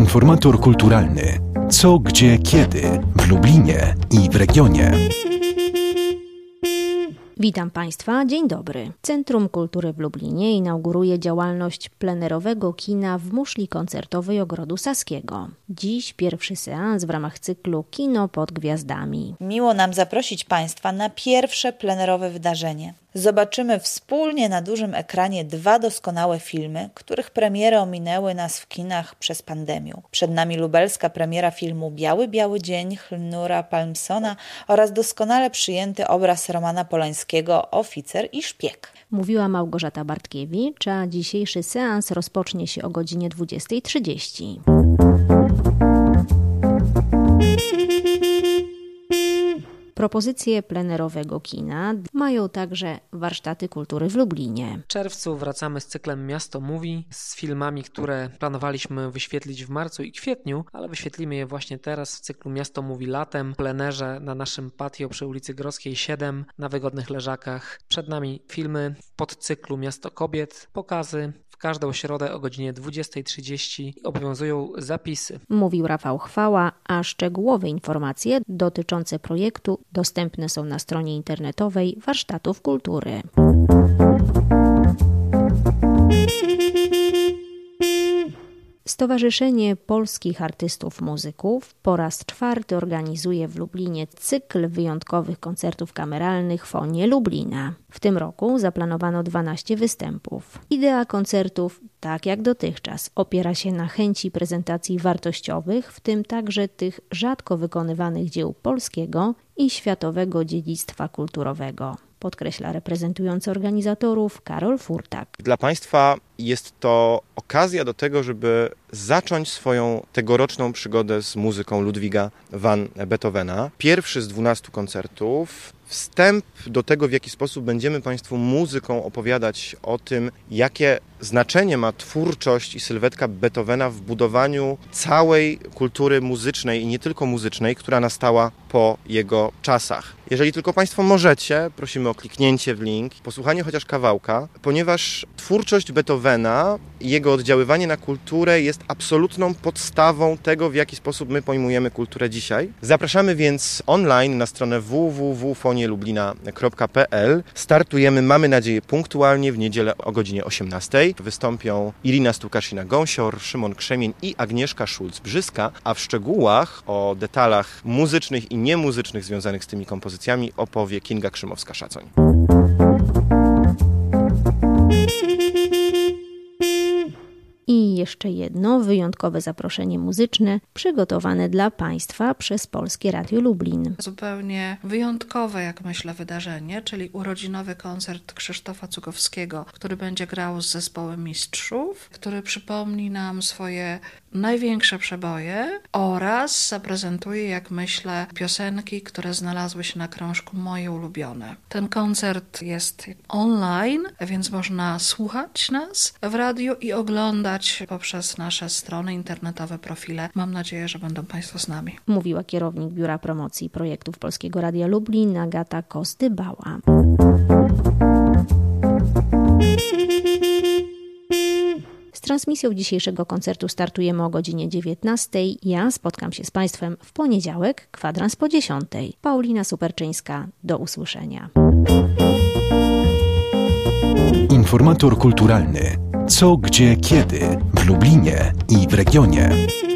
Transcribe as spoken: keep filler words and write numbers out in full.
Informator kulturalny. Co, gdzie, kiedy w Lublinie i w regionie. Witam Państwa, dzień dobry. Centrum Kultury w Lublinie inauguruje działalność plenerowego kina w muszli koncertowej Ogrodu Saskiego. Dziś pierwszy seans w ramach cyklu Kino pod Gwiazdami. Miło nam zaprosić Państwa na pierwsze plenerowe wydarzenie. Zobaczymy wspólnie na dużym ekranie dwa doskonałe filmy, których premiery ominęły nas w kinach przez pandemię. Przed nami lubelska premiera filmu Biały, biały dzień Hlnura Palmsona oraz doskonale przyjęty obraz Romana Polańskiego Oficer i szpieg. Mówiła Małgorzata Bartkiewicz, a dzisiejszy seans rozpocznie się o godzinie dwudziestej trzydzieści. Propozycje plenerowego kina mają także warsztaty kultury w Lublinie. W czerwcu wracamy z cyklem Miasto Mówi, z filmami, które planowaliśmy wyświetlić w marcu i kwietniu, ale wyświetlimy je właśnie teraz w cyklu Miasto Mówi latem, w plenerze na naszym patio przy ulicy Grodzkiej siedem, na wygodnych leżakach. Przed nami filmy w podcyklu Miasto Kobiet, pokazy w każdą środę o godzinie dwudziestej trzydzieści. Obowiązują zapisy. Mówił Rafał Chwała, a szczegółowe informacje dotyczące projektu dostępne są na stronie internetowej Warsztatów Kultury. Stowarzyszenie Polskich Artystów Muzyków po raz czwarty organizuje w Lublinie cykl wyjątkowych koncertów kameralnych Fonie Lublina. W tym roku zaplanowano dwanaście występów. Idea koncertów, tak jak dotychczas, opiera się na chęci prezentacji wartościowych, w tym także tych rzadko wykonywanych dzieł polskiego i światowego dziedzictwa kulturowego, podkreśla reprezentujący organizatorów Karol Furtak. Dla Państwa jest to okazja do tego, żeby zacząć swoją tegoroczną przygodę z muzyką Ludwiga van Beethovena. Pierwszy z dwunastu koncertów, wstęp do tego, w jaki sposób będziemy Państwu muzyką opowiadać o tym, jakie znaczenie ma twórczość i sylwetka Beethovena w budowaniu całej kultury muzycznej i nie tylko muzycznej, która nastała po jego czasach. Jeżeli tylko Państwo możecie, prosimy o kliknięcie w link, posłuchanie chociaż kawałka, ponieważ twórczość Beethovena i jego oddziaływanie na kulturę jest absolutną podstawą tego, w jaki sposób my pojmujemy kulturę dzisiaj. Zapraszamy więc online na stronę w w w kropka fonie lublina kropka p l. Startujemy, mamy nadzieję, punktualnie w niedzielę o godzinie osiemnastej. Wystąpią Irina Stukasina-Gąsior, Szymon Krzemień i Agnieszka Szulc-Brzyska, a w szczegółach o detalach muzycznych i niemuzycznych związanych z tymi kompozycjami opowie Kinga Krzymowska-Szacoń. I jeszcze jedno wyjątkowe zaproszenie muzyczne przygotowane dla Państwa przez Polskie Radio Lublin. Zupełnie wyjątkowe, jak myślę, wydarzenie, czyli urodzinowy koncert Krzysztofa Cugowskiego, który będzie grał z zespołem mistrzów, który przypomni nam swoje największe przeboje oraz zaprezentuje, jak myślę, piosenki, które znalazły się na krążku Moje ulubione. Ten koncert jest online, więc można słuchać nas w radiu i oglądać poprzez nasze strony internetowe, profile. Mam nadzieję, że będą Państwo z nami. Mówiła kierownik Biura Promocji Projektów Polskiego Radia Lublin, Agata Kosty-Bała. Z transmisją dzisiejszego koncertu startujemy o godzinie dziewiętnastej. Ja spotkam się z Państwem w poniedziałek, kwadrans po dziesiątej. Paulina Superczyńska, do usłyszenia. Informator kulturalny. Co, gdzie, kiedy w Lublinie i w regionie.